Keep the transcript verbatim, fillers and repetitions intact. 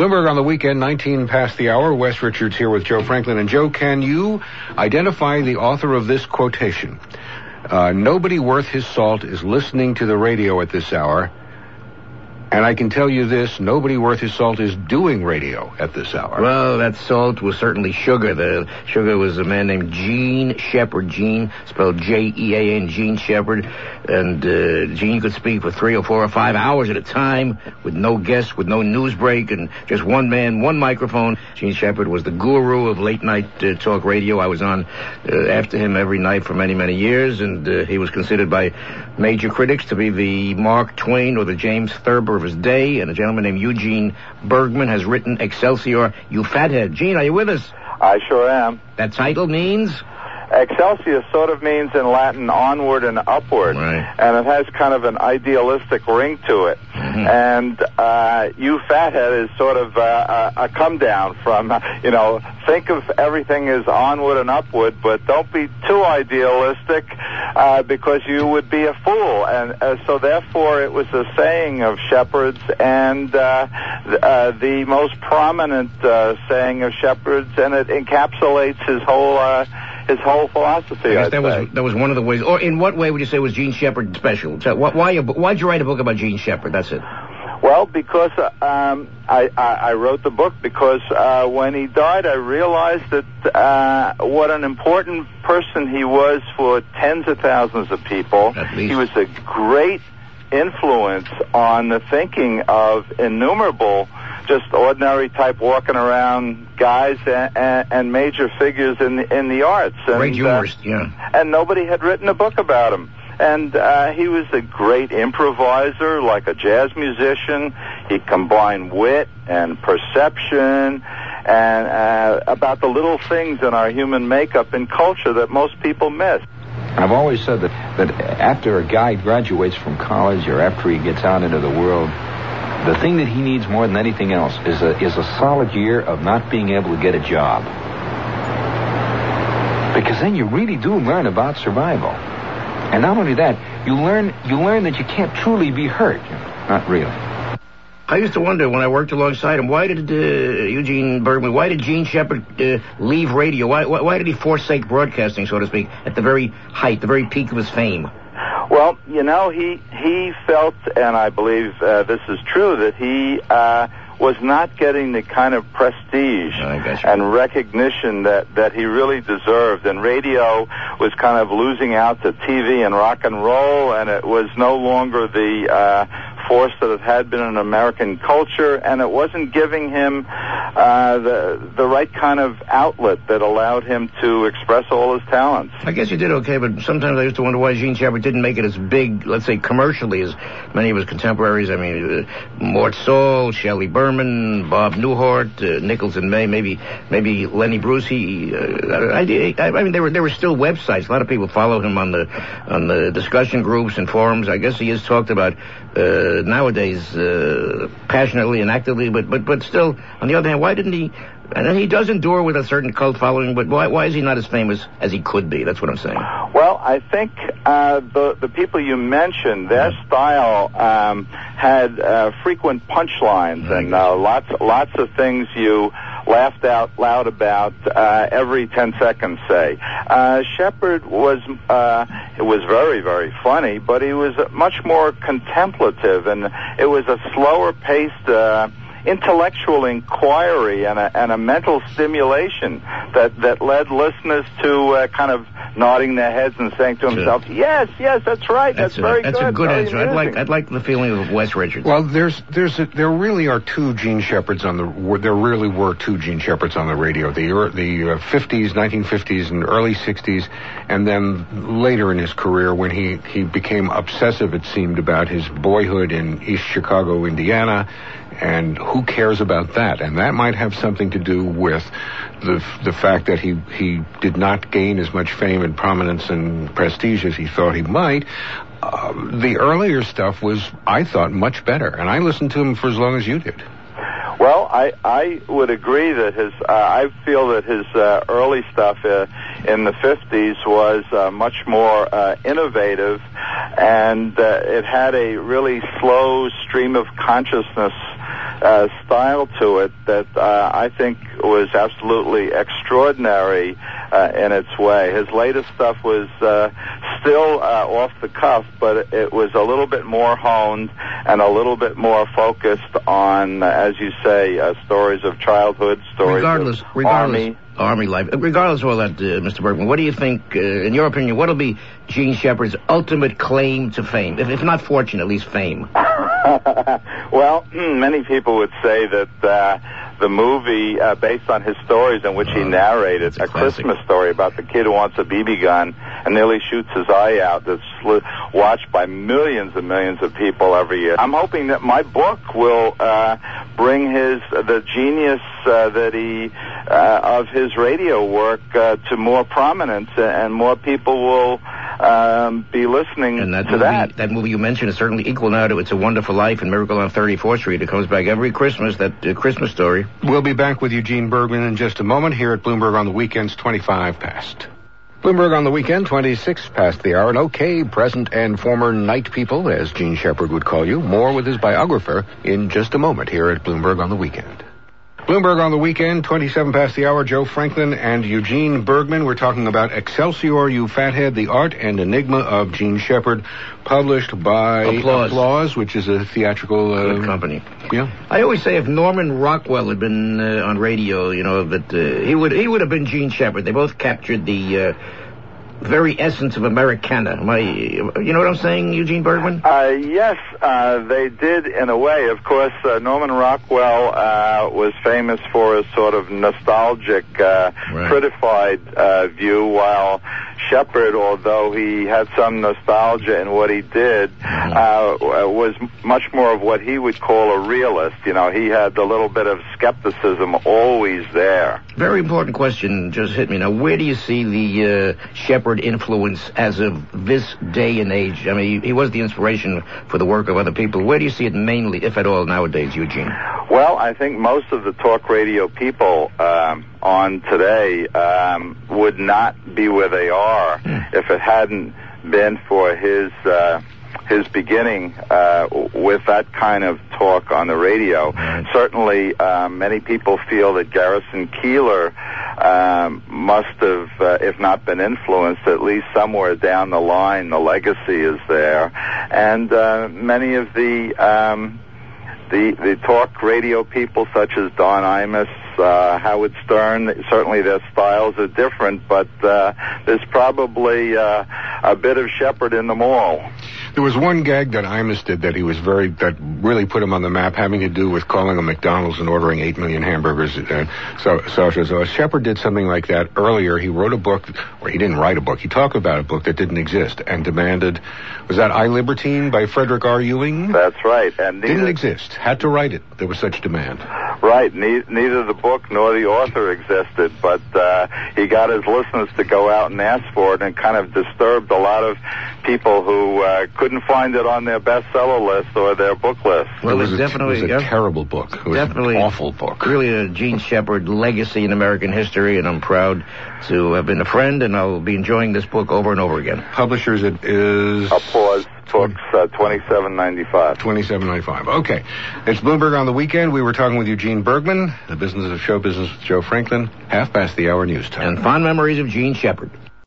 Bloomberg on the weekend, nineteen past the hour. Wes Richards here with Joe Franklin. And Joe, can you identify the author of this quotation? Uh, nobody worth his salt is listening to the radio at this hour. And I can tell you this, nobody worth his salt is doing radio at this hour. Well, that salt was certainly Sugar. The Sugar was a man named Gene Shepard. Gene, spelled J E A N, Gene Shepard. And uh, Gene could speak for three or four or five hours at a time with no guests, with no news break, and just one man, one microphone. Gene Shepard was the guru of late-night uh, talk radio. I was on uh, after him every night for many, many years, and uh, he was considered by major critics to be the Mark Twain or the James Thurber of his day. And a gentleman named Eugene Bergman has written Excelsior, You Fathead. Gene, are you with us? I sure am. That title means? Excelsior sort of means in Latin onward and upward, right. And it has kind of an idealistic ring to it. Mm-hmm. And uh, you fathead is sort of uh, a, a come down from, uh, you know, think of everything as onward and upward, but don't be too idealistic uh, because you would be a fool. And uh, so therefore it was a saying of Shepard's, and uh, uh, the most prominent uh, saying of Shepard's, and it encapsulates his whole uh, his whole philosophy. I guess I'd that say. was that was one of the ways. Or in what way would you say was Gene Shepard special? So why why why'd you write a book about Gene Shepard? That's it. Well, because uh, um, I, I, I wrote the book because uh, when he died, I realized that uh, what an important person he was for tens of thousands of people. At least. He was a great influence on the thinking of innumerable just ordinary type walking around guys and, and, and major figures in the, in the arts. And, great humorist, uh, yeah. And nobody had written a book about him. And uh, he was a great improviser, like a jazz musician. He combined wit and perception and uh, about the little things in our human makeup and culture that most people miss. I've always said that, that after a guy graduates from college or after he gets out into the world, the thing that he needs more than anything else is a, is a solid year of not being able to get a job. Because then you really do learn about survival. And not only that, you learn you learn that you can't truly be hurt. Not really. I used to wonder when I worked alongside him, why did uh, Eugene Bergman, why did Gene Shepard uh, leave radio? Why, why why did he forsake broadcasting, so to speak, at the very height, the very peak of his fame? Well, you know, he he felt, and I believe uh, this is true, that he uh, was not getting the kind of prestige and recognition that, that he really deserved. And radio was kind of losing out to T V and rock and roll, and it was no longer the uh, force that it had been in American culture, and it wasn't giving him uh, the the right kind of outlet that allowed him to express all his talents. I guess you did okay, but sometimes I used to wonder why Gene Shepard didn't make it as big, let's say, commercially as many of his contemporaries. I mean, uh, Mort Saul, Shelley Berman, Bob Newhart, uh, Nichols and May, maybe maybe Lenny Bruce. He, uh, I, I, I mean, there were there were still websites. A lot of people follow him on the on the discussion groups and forums. I guess he has talked about uh, nowadays uh, passionately and actively, but but but still, on the other hand, why didn't he? And he does endure with a certain cult following, but why why is he not as famous as he could be? That's what I'm saying. Well, I think uh, the the people you mentioned, their style um, had uh, frequent punchlines and uh, lots lots of things you laughed out loud about uh, every ten seconds, say. Uh, Shepard was uh, it was very, very funny, but he was much more contemplative, and it was a slower paced uh, intellectual inquiry and a, and a mental stimulation that, that led listeners to uh, kind of nodding their heads and saying to themselves, yes, yes, that's right, that's, that's very a, that's good. That's a good very answer. I'd like, I'd like the feeling of Wes Richards. Well, there's, there's, a, there really are two Gene Shepards on the, there really were two Gene Shepards on the radio. The, the uh, fifties, nineteen fifties and early sixties, and then later in his career when he, he became obsessive, it seemed, about his boyhood in East Chicago, Indiana. And who cares about that? And that might have something to do with the the fact that he, he did not gain as much fame and prominence and prestige as he thought he might. Uh, the earlier stuff was, I thought, much better. And I listened to him for as long as you did. Well, I, I would agree that his, uh, I feel that his uh, early stuff uh, in the fifties was uh, much more uh, innovative, and uh, it had a really slow stream of consciousness uh, style to it that uh, I think was absolutely extraordinary uh, in its way. His latest stuff was uh, still uh, off the cuff, but it was a little bit more honed and a little bit more focused on, uh, as you say, uh, stories of childhood, stories regardless, of regardless, Army. Army life. Regardless of all that, uh, Mister Bergman, what do you think, uh, in your opinion, what will be Gene Shepard's ultimate claim to fame? If, if not fortune, at least fame. Well, many people would say that uh, the movie, uh, based on his stories in which he narrated, a a Christmas story about the kid who wants a B B gun and nearly shoots his eye out, that's watched by millions and millions of people every year. I'm hoping that my book will uh, bring his the genius uh, that he uh, of his radio work uh, to more prominence, and more people will um, be listening and that to movie, that. That movie you mentioned is certainly equal now to It's a Wonderful Life and Miracle on thirty-fourth Street. It comes back every Christmas, that uh, Christmas story. We'll be back with Eugene Bergman in just a moment here at Bloomberg on the Weekends, twenty-five past. Bloomberg on the Weekend, twenty-six past the hour. And okay, present and former night people, as Gene Shepard would call you. More with his biographer in just a moment here at Bloomberg on the Weekend. Bloomberg on the Weekend, twenty-seven past the hour. Joe Franklin and Eugene Bergman. We're talking about Excelsior, You Fathead, The Art and Enigma of Gene Shepard, published by Applause, Applause which is a theatrical uh, Good company. Yeah. I always say if Norman Rockwell had been uh, on radio, you know, that uh, he would he would have been Gene Shepard. They both captured the uh, very essence of Americana. Am I, you know what I'm saying, Eugene Bergman? Uh, yes, uh, they did in a way. Of course, uh, Norman Rockwell uh, was famous for his sort of nostalgic, uh, Right. prettified uh, view, while Shepard, although he had some nostalgia in what he did, uh, was much more of what he would call a realist. You know, he had a little bit of skepticism always there. Very important question just hit me. Now, where do you see the uh, Shepard influence as of this day and age? I mean, he, he was the inspiration for the work of other people. Where do you see it mainly, if at all, nowadays, Eugene? Well, I think most of the talk radio people um, on today um, would not be where they are Hmm. if it hadn't been for his uh, his beginning uh, with that kind of talk on the radio. Right. Certainly, uh, many people feel that Garrison Keillor um, must have, uh, if not been influenced, at least somewhere down the line, the legacy is there. And uh, many of the um, the the talk radio people, such as Don Imus, uh, Howard Stern, certainly their styles are different, but uh, there's probably uh, a bit of Shepard in them all. There was one gag that Imus did that he was very, that really put him on the map, having to do with calling a McDonald's and ordering eight million hamburgers. And so, so, so Shepard did something like that earlier. He wrote a book, or he didn't write a book. He talked about a book that didn't exist and demanded, was that I, Libertine by Frederick R. Ewing? That's right. And neither, didn't exist. Had to write it. There was such demand. Right. Ne- neither the book nor the author existed, but uh, he got his listeners to go out and ask for it, and kind of disturbed a lot of people who uh, couldn't find it on their bestseller list or their book list. Well, it was it's a, definitely it was a yeah, terrible book. It was definitely an awful book. Really a Gene Shepard legacy in American history, and I'm proud to have been a friend, and I'll be enjoying this book over and over again. Publishers, it is Applause. Books, uh, twenty-seven ninety-five. twenty-seven ninety-five. Okay. It's Bloomberg on the Weekend. We were talking with Eugene Bergman, the business of show business with Joe Franklin, half past the hour news time. And fond memories of Gene Shepard.